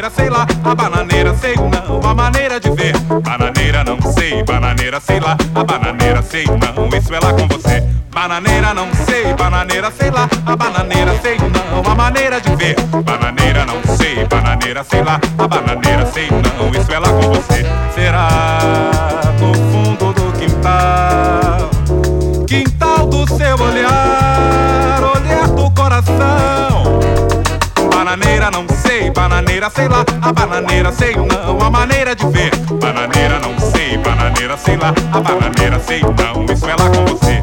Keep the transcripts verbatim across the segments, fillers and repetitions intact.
bananeira, sei lá, a bananeira, sei não, a maneira de ver. Bananeira não sei, bananeira, sei lá, a bananeira, sei não, isso é lá com você. Bananeira não sei, bananeira, sei lá, a bananeira, sei não, a maneira de ver. Bananeira não sei, bananeira, sei lá, a bananeira, sei não, isso é lá com você. Será no fundo do quintal, quintal do seu olhar, olhar do coração. Bananeira não sei, bananeira, sei lá, a bananeira, sei não, a maneira de ver. Bananeira não sei, bananeira, sei lá, a bananeira, sei não, isso é lá com você.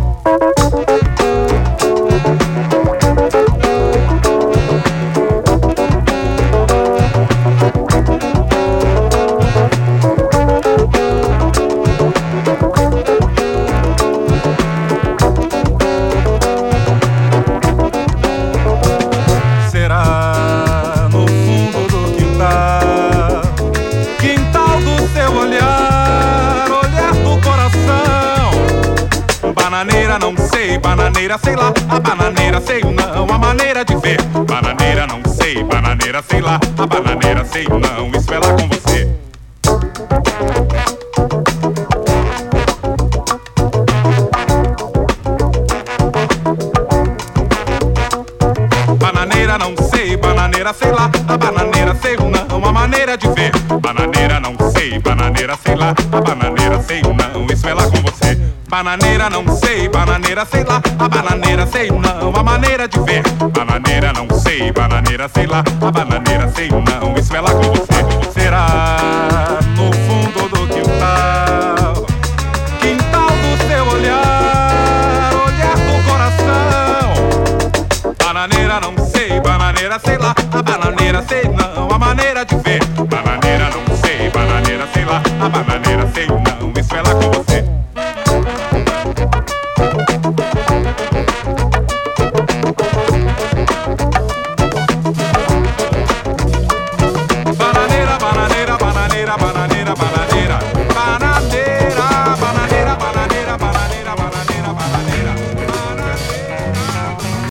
Bananeira não sei, bananeira, sei lá, a bananeira, sei não, a maneira de ver. Bananeira não sei, bananeira, sei lá, a bananeira, sei não, isso é lá com você. Bananeira não sei, bananeira, sei lá, a bananeira, sei não, a maneira de ver. Bananeira não sei, bananeira, sei lá, a bananeira, sei não, isso é lá com você. Bananeira não sei, bananeira, sei lá, a bananeira, sei não, a maneira de ver. Bananeira não sei, bananeira, sei lá, a bananeira, sei não, isso é lá com você. Será no fundo do quintal, quintal do seu olhar, olhar do coração. Bananeira não sei, bananeira, sei lá, a bananeira, sei não, a maneira de ver. Bananeira não sei, bananeira, sei lá, a bananeira.